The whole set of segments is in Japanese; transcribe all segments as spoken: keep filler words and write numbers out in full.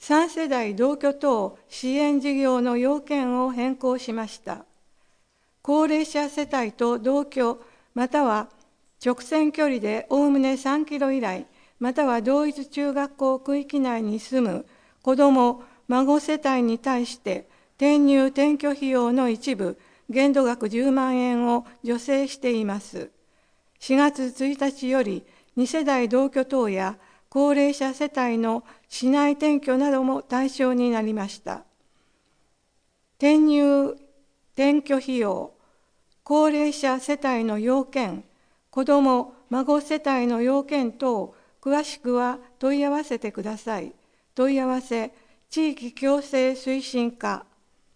さん世代同居等支援事業の要件を変更しました。高齢者世帯と同居、または直線距離でおおむねさんキロ以内、または同一中学校区域内に住む子ども・孫世帯に対して、転入転居費用の一部、限度額じゅうまんえんを助成しています。しがつついたちより、に世代同居等や高齢者世帯の市内転居なども対象になりました。転入転居費用、高齢者世帯の要件、子ども・孫世帯の要件等、詳しくは問い合わせてください。問い合わせ、地域共生推進課。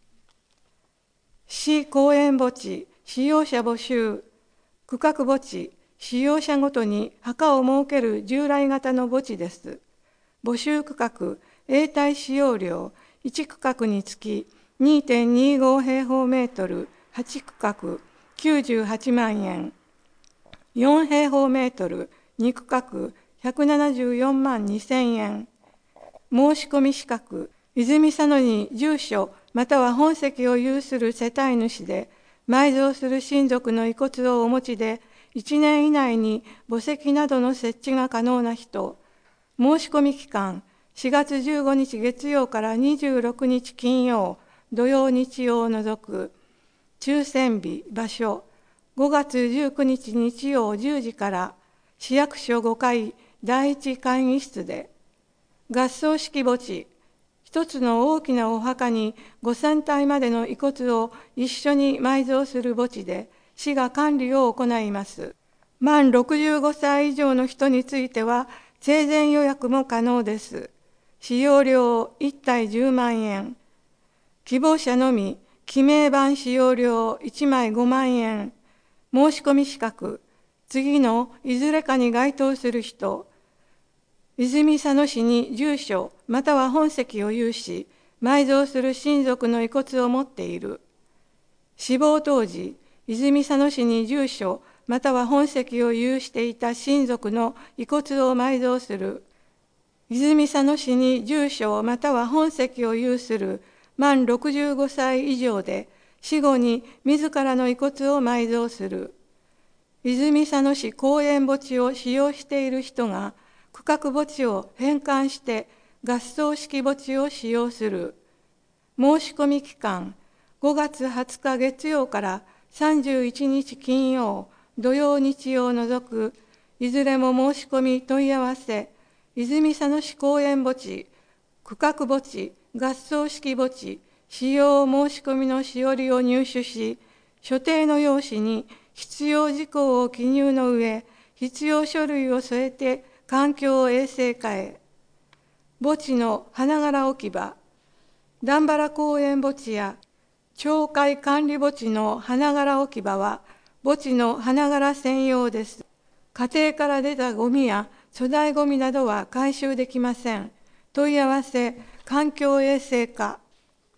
市公園墓地、使用者募集、区画墓地、使用者ごとに墓を設ける従来型の墓地です。募集区画、永代使用料、いち区画につき にてんにご 平方メートル、はち区画、きゅうじゅうはちまんえん、よん平方メートル、に区画、ひゃくななじゅうよんまんにせんえん。申し込み資格、泉佐野に住所または本籍を有する世帯主で、埋蔵する親族の遺骨をお持ちで、いちねん以内に墓石などの設置が可能な人。申し込み期間、しがつじゅうごにち月曜からにじゅうろくにち金曜、土曜日曜を除く。抽選日、場所、ごがつじゅうくにち日曜じゅうじから市役所ごかいだいいち会議室で。合葬式墓地、一つの大きなお墓にごせんたいまでの遺骨を一緒に埋蔵する墓地で、市が管理を行います。満ろくじゅうごさい以上の人については、生前予約も可能です。使用料いち体じゅうまんえん。希望者のみ、記名板使用料いちまいごまんえん。申し込み資格、次のいずれかに該当する人。泉佐野市に住所または本籍を有し、埋蔵する親族の遺骨を持っている。死亡当時、泉佐野市に住所または本籍を有していた親族の遺骨を埋蔵する。泉佐野市に住所または本籍を有する満ろくじゅうごさい以上で、死後に自らの遺骨を埋蔵する。泉佐野市公園墓地を使用している人が、区画墓地を返還して合葬式墓地を使用する。申し込み期間、ごがつはつか月曜からさんじゅういちにち金曜、土曜日曜を除く、いずれも申し込み問い合わせ、泉佐野市公園墓地、区画墓地、合葬式墓地、使用申し込みのしおりを入手し、所定の用紙に必要事項を記入の上、必要書類を添えて環境衛生課へ。墓地の花柄置き場、段原公園墓地や町会管理墓地の花柄置き場は墓地の花柄専用です。家庭から出たゴミや粗大ゴミなどは回収できません。問い合わせ、環境衛生課。